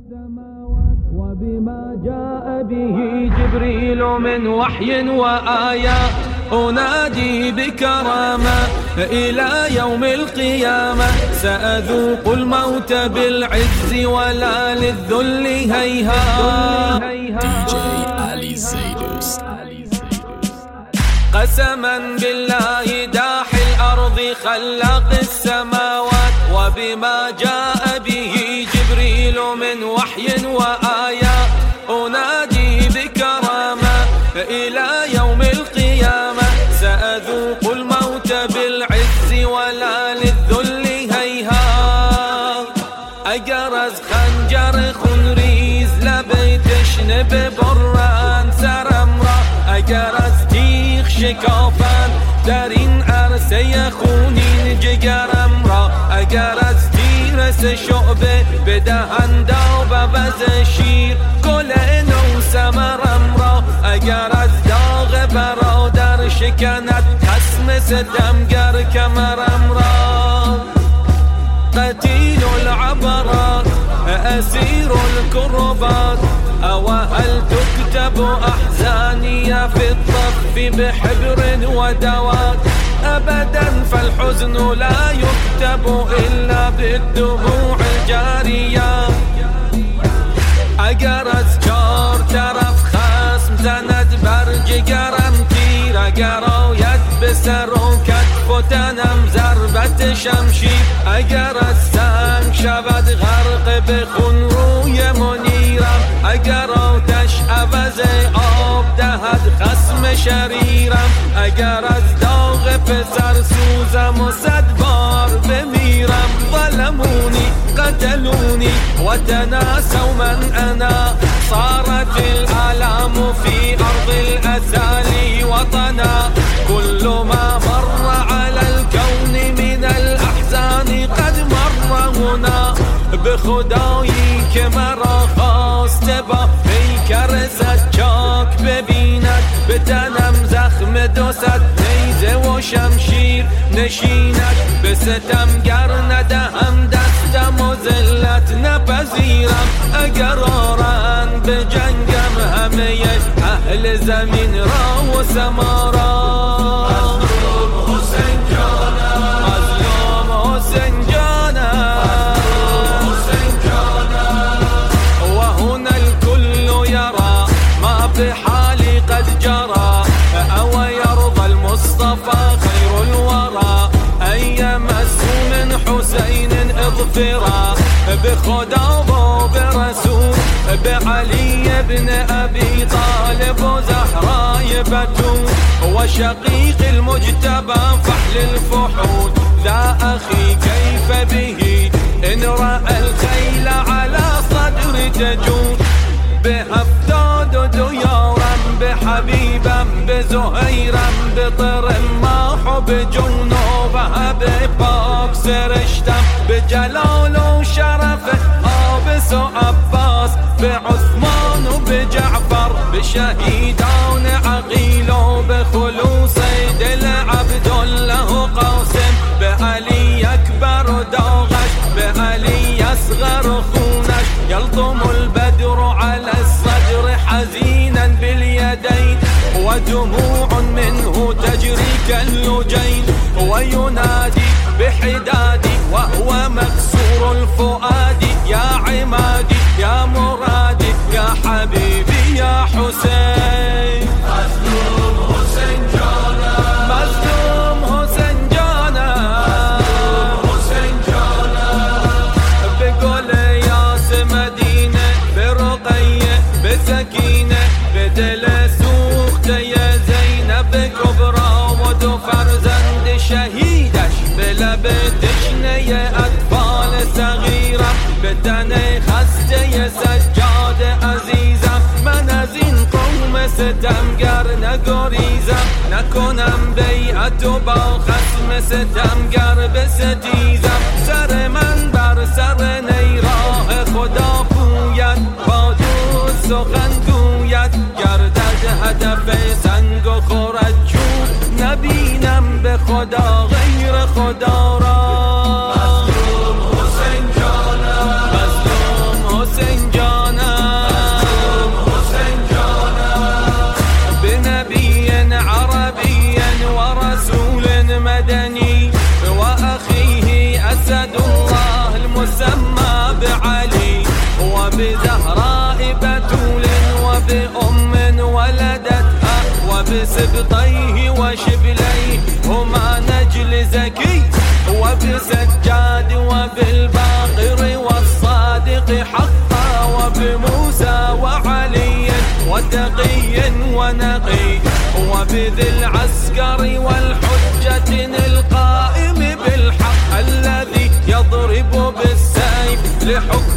وبما جاء به جبريل من وحي وآيات أنادي بكرامة إلى يوم القيامة سأذوق الموت بالعز ولا للذل هيهات. قسما بالله داحي الأرض خلاق السماوات وبما جاء به جبريل من وحي وآيات أنادي بكرامة إلى يوم القيامة سأذوق الموت بالعز ولا للذل هيهات. أجرز خنجر خنريز لبيتشن ببران سرمرا أجرز تيخ شكافان درين عرسي خونين جگرم را أجرز تیرس شعبه بدهن داو بز شیر گل نو سمرم را أجرز داغ برادر شکند خصم ستمگر کمرم را. قتيل العبرات أسير الكربات أو هل تكتب أحزاني في الطف بحبر ودوات أبدا فالحزن لا يكتب إلا بالدموع الجارية. أجرز جار طرف خصم زند برجگرم تیر اگراید به سر و کتف و تنم ضربت شمشیر اگر از سنگ شود غرق به خون روی منیرم اگر آتش عوض آب دهد خصم شریرم اگر از داغ پسر سوزم و 100 بار بمیرم. ظلموني قتلوني وتناسوا من أنا صارت الآلام في أرض الأسالي وطنا كل ما مر على الكون من الأحزان قد مر هنا بخدایی که مرا خواسته با پیکر زجاک ببیند به تنم زخم 200 نیزه و شمشیر نشیند به ستمگر ندهم دستم و ذلت نپذیرم اگر آرند به جنگم همه اهل زمین را و سما را. مظلوم حسین جانم مظلوم حسین جانم حسین جانم و هنا الكل يرى ما بحالي قد جرى أو يرضى المصطفى خير الورى أن يمسوا من حسين اظفرا بخدا و برسول بعلي بن أبي طالب وزهراء بتول وشقيق المجتبى فحل الفحول ذا أخي كيف به إن رأى الخيل على صدر تجول بهفتاد ديارم بحبيبم بزهيرم بطرماح بجنوب بپاک سرشتم بجلال و شرف آبس و عباس بعثمان و بجعفر بشهيدان عقيل و بخلوص دل عبدالله و قاسم بعلي أكبر و داغش بعلي أصغر و خونش يلطم البدر على الصدر حزينا باليدين ودموع منه تجري كاللجين وينادي بحدادي وهو مكسور الفؤاد يا عمادي يا مرادي يا حبيبي يا حسين. مظلوم حسين جانا مظلوم حسين جانا مظلوم حسين جانا بقول ياس مدينة برقية بسكينة بدل سوخت يا زينب كبرى ودو فرزند شهيدش بلب تشنه اطفال صغيرة بدن خسته سجاد عزیزم من از این قوم ستمگر نگریزم نکنم بیعت و با خصم ستمگر بستیزم سر من بر سر نیراه خدا پوید با دوست سخن گوید گردد هدف سنگ و خورد چوب نبینم به خدا غیر خدا را. مظلوم حسین جانم مظلوم حسین جانم وبسبطيه وشبليه هما نجل زكي وبسجاد وبالباقر والصادق حقا وبموسى وعلي وتقي ونقي وبذي العسكر والحجة القائم بالحق الذي يضرب بالسيف لحكم